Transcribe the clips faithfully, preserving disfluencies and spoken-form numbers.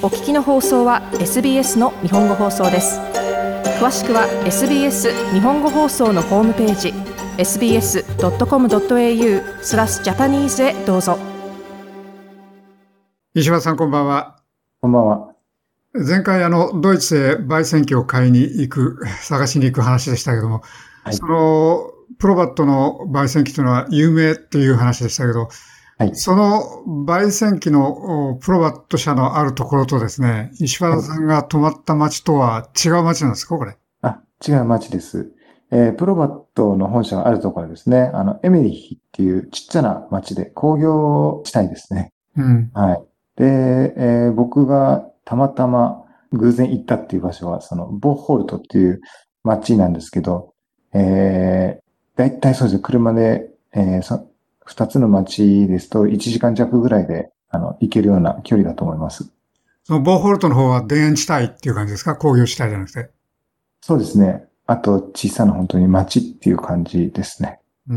お聞きの放送は エスビーエス の日本語放送です。詳しくは エスビーエス 日本語放送のホームページ エスビーエスドットコムドットエーユー スラスジャパニーズへどうぞ。 石橋さん、こんばんは。 こんばんは。 前回あのドイツへ焙煎機を買いに行く探しに行く話でしたけども、はい、そのプロバットの焙煎機というのは有名っていう話でしたけど、はい、その焙煎機のプロバット社のあるところとですね、石原さんが泊まった町とは違う町なんですか、これ。 あ、違う町です。えー、プロバットの本社があるところですね。あの、エメリヒっていうちっちゃな町で工業地帯ですね。 うん。 はい。で、えー、僕がたまたま偶然行ったっていう場所は、その、ボッホルトっていう町なんですけど、えー、だいたいそうですね、車で、えー、そ二つの町ですといちじかん弱ぐらいで、あの、行けるような距離だと思います。 そのボーホルトの方は田園地帯っていう感じですか？工業地帯じゃなくて。 そうですね。あと、小さな本当に町っていう感じですね。 うん。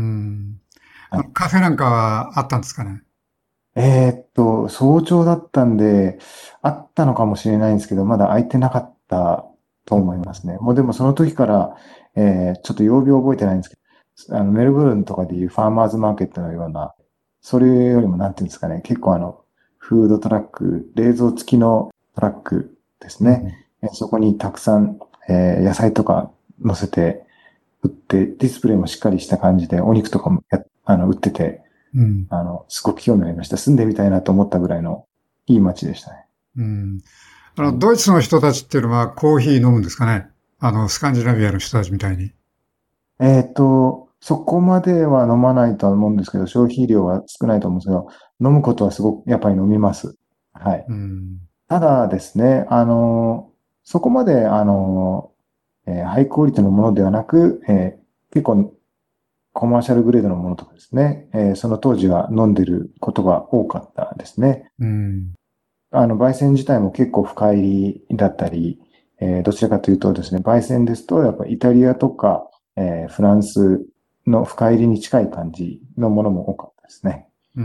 はい、カフェなんかはあったんですかね？ えー、っと、早朝だったんで、あったのかもしれないんですけど、まだ空いてなかったと思いますね。もうでもその時から、えー、ちょっと曜日を覚えてないんですけど、あの、メルブルンとかでいうファーマーズマーケットのような、それよりもなんていうんですかね、結構あの、フードトラック、冷蔵付きのトラックですね。うん、そこにたくさん、えー、野菜とか乗せて売って、ディスプレイもしっかりした感じで、お肉とかもやあの売ってて、うん、あの、すごく興味ありました。住んでみたいなと思ったぐらいのいい街でしたね。 うん。あの、ドイツの人たちっていうのはコーヒー飲むんですかね？あの、スカンジナビアの人たちみたいに。 えっと、そこまでは飲まないとは思うんですけど、消費量は少ないと思うんですけど、飲むことはすごくやっぱり飲みます。はい。うん、ただですね、あの、そこまで、あの、えー、ハイクオリティのものではなく、えー、結構コマーシャルグレードのものとかですね、えー、その当時は飲んでることが多かったですね。うん、あの、焙煎自体も結構深入りだったり、えー、どちらかというとですね、焙煎ですと、やっぱイタリアとか、えー、フランスの深入りに近い感じのものも多かったですね。 うん、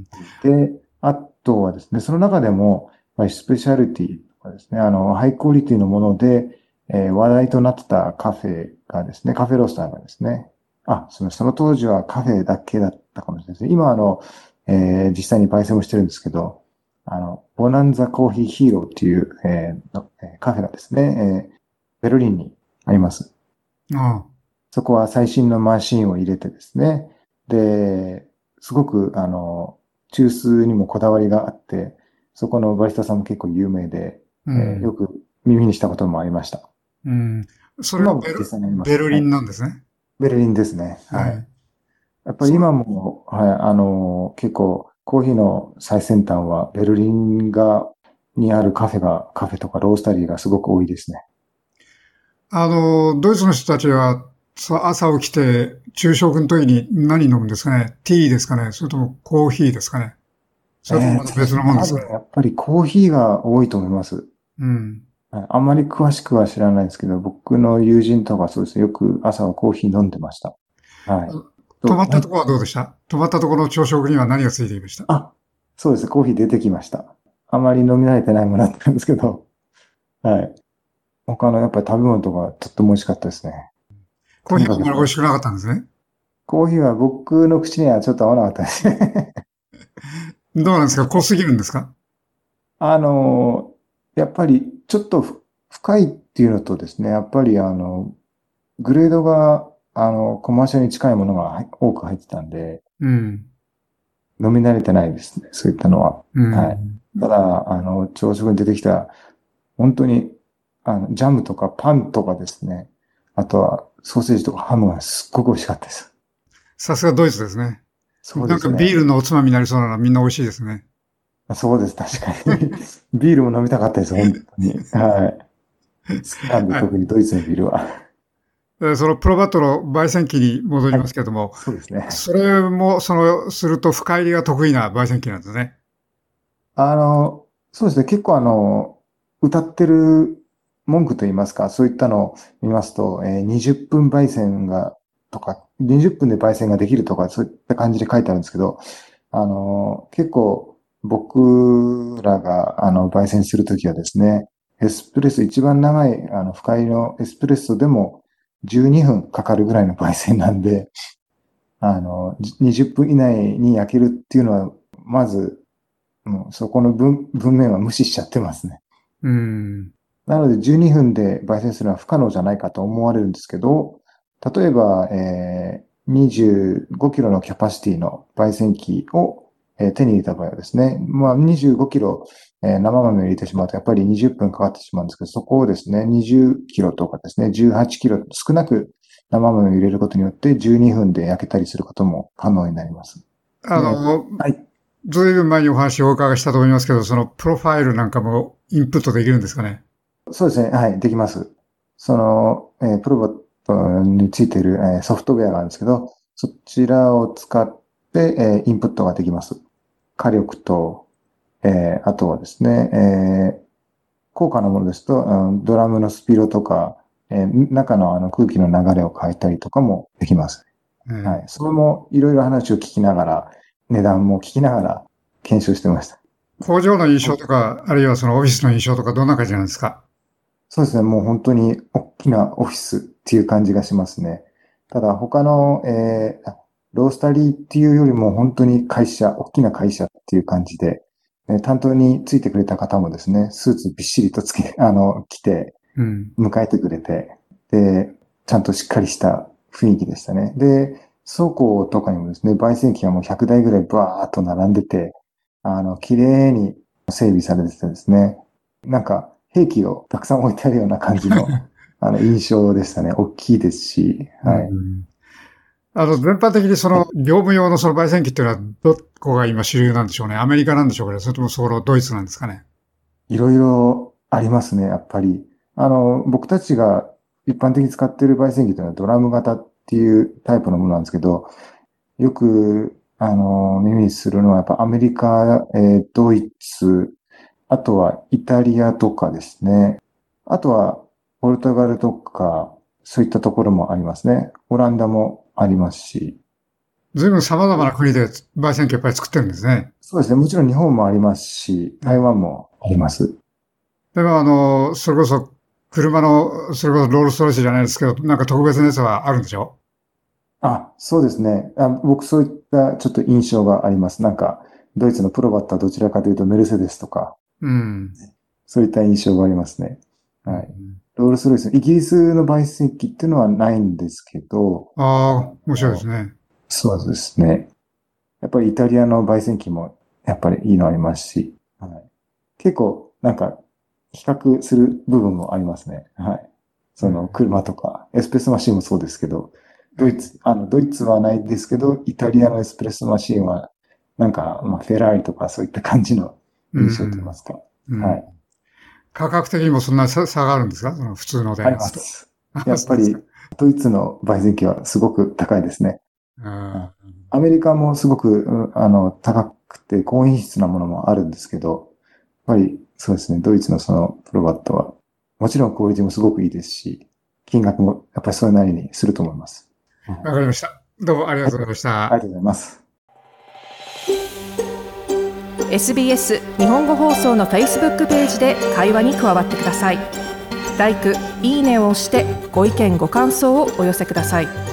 で、あとはですね、その中でも、スペシャルティとかですね、あの、ハイクオリティのもので、えー、話題となってたカフェがですね、カフェロースターがですね、あ、そのその当時はカフェだけだったかもしれないですね。今あの、えー、実際に焙煎もしてるんですけど、あの、ボナンザコーヒーヒーローっていう、えー、カフェがですね、えー、ベルリンにあります。 ああ、 そこは最新のマシンを入れてですね、で、すごく、あの、抽出にもこだわりがあって、そこのバリスタさんも結構有名で、うん、えー、よく耳にしたこともありました。 うん。それはベル、ベルリンなんですね、はい。 ベルリンですね。はい。はい、やっぱり今も、はい、あの、結構コーヒーの最先端はベルリンが、にあるカフェが、カフェとかロースタリーがすごく多いですね。 あの、ドイツの人たちは朝起きて昼食の時に何飲むんですかね？ティーですかね？それともコーヒーですかね？それともまた別のものですかね？ えー、やっぱりコーヒーが多いと思います。 うん。 あんまり詳しくは知らないですけど、僕の友人とかそうですね、よく朝はコーヒー飲んでました。はい。 泊まったところはどうでした？泊まったところの朝食には何がついていました？ あ、そうです。コーヒー出てきました。あまり飲み慣れてないものだったんですけど、はい。他のやっぱり食べ物とかとっても美味しかったですね。 コーヒーはあんまり美味しくなかったんですね。 コーヒーは僕の口にはちょっと合わなかったですね。 どうなんですか？濃すぎるんですか？ あの、やっぱりちょっと深いっていうのとですね、やっぱりあの、グレードが、あの、コマーシャルに近いものが多く入ってたんで、うん、飲み慣れてないですね、そういったのは。うん、はい。ただ、あの、朝食に出てきた、本当に、あの、ジャムとかパンとかですね、あとはソーセージとかハムがすっごく美味しかったです。 さすがドイツですね。 そうですね。 なんかビールのおつまみになりそうならみんな美味しいですね。 そうです、確かに。ビールも飲みたかったです、本当に。はい。好きなんで、特にドイツのビールは。 そのプロバットの焙煎機に戻りますけども、はい、 そうですね。 それも、その、すると深入りが得意な焙煎機なんですね。 あの、そうですね。結構あの、歌ってる文句といいますか、そういったのを見ますと、えー、にじゅっぷん焙煎が、とか、にじゅっぷんで焙煎ができるとか、そういった感じで書いてあるんですけど、あの、結構、 僕らが、あの、焙煎するときはですね、エスプレッソ、一番長い、あの、深入りのエスプレッソでもじゅうにふんかかるぐらいの焙煎なんで、あの、にじゅっぷん以内に焼けるっていうのは、まず、もうそこの文、文面は無視しちゃってますね。 うん。 なので、じゅうにふんで焙煎するのは不可能じゃないかと思われるんですけど、例えば、えー、にじゅうごキロのキャパシティの焙煎機を、えー、手に入れた場合はですね、まあ、にじゅうごキロ、えー、生豆を入れてしまうと、やっぱりにじゅっぷんかかってしまうんですけど、そこをですね、にじゅっキロとかですね、じゅうはちキロ、少なく生豆を入れることによって、じゅうにふんで焼けたりすることも可能になります。 あの、 はい。 ずいぶん前にお話をお伺いしたと思いますけど、そのプロファイルなんかもインプットできるんですかね？ そうですね。はい、できます。その、えー、プロボットについている、えー、ソフトウェアがあるんですけど、そちらを使って、えー、インプットができます。火力と、えー、あとはですね、えー、高価なものですと、うん、ドラムのスピードとか、えー、中のあの空気の流れを変えたりとかもできます。うん、はい。それもいろいろ話を聞きながら、値段も聞きながら検証してました。 工場の印象とか、あるいはそのオフィスの印象とか、どんな感じなんですか？ そうですね。もう本当に大きなオフィスっていう感じがしますね。ただ他の、えー、ロースタリーっていうよりも本当に会社、大きな会社っていう感じで、担当についてくれた方もですね、スーツびっしりとつけ、あの、着て、迎えてくれて、うん、で、ちゃんとしっかりした雰囲気でしたね。で、倉庫とかにもですね、焙煎機がもうひゃくだいぐらいバーっと並んでて、あの、綺麗に整備されててですね、なんか、兵器をたくさん置いてあるような感じの、あの、印象でしたね。大きいですし、はい。うん、 あの、全般的にその、業務用のその焙煎機っていうのは、どこが今主流なんでしょうね。アメリカなんでしょうかね。それともそのドイツなんですかね。 いろいろありますね、やっぱり。あの、僕たちが一般的に使っている焙煎機というのはドラム型っていうタイプのものなんですけど、よく、あの、耳にするのはやっぱアメリカ、えー、ドイツ、あとはイタリアとかですね。あとはポルトガルとか、そういったところもありますね。オランダもありますし。 随分様々な国で焙煎機やっぱり作ってるんですね。 そうですね。もちろん日本もありますし、台湾もあります。 でもあの、それこそ車の、それこそロールスロイスじゃないですけど、なんか特別なやつはあるんでしょ？ あ、そうですね。あ、僕そういったちょっと印象があります。なんか、ドイツのプロバットはどちらかというとメルセデスとか、うん、そういった印象がありますね。はい。うん、ロールスロイス、イギリスの焙煎機っていうのはないんですけど。 ああ、面白いですね。 そうですね。やっぱりイタリアの焙煎機もやっぱりいいのありますし、はい、結構なんか比較する部分もありますね。はい。その車とか、エスプレッソマシンもそうですけど、ドイツ、あの、ドイツはないですけど、イタリアのエスプレッソマシンは、なんか、まあ、フェラーリとかそういった感じの印象といいますか。うんうん、はい。 価格的にもそんな差があるんですか？その普通ので。 あります。やっぱり、ドイツの焙煎機はすごく高いですね。アメリカもすごく、あの、高くて高品質なものもあるんですけど、やっぱりそうですね、ドイツのそのプロバットは、もちろんクオリティもすごくいいですし、金額もやっぱりそれなりにすると思います。 わかりました。どうもありがとうございました。 はい、ありがとうございます。 エスビーエス 日本語放送の Facebook ページで会話に加わってください。ライク、いいねを押してご意見ご感想をお寄せください。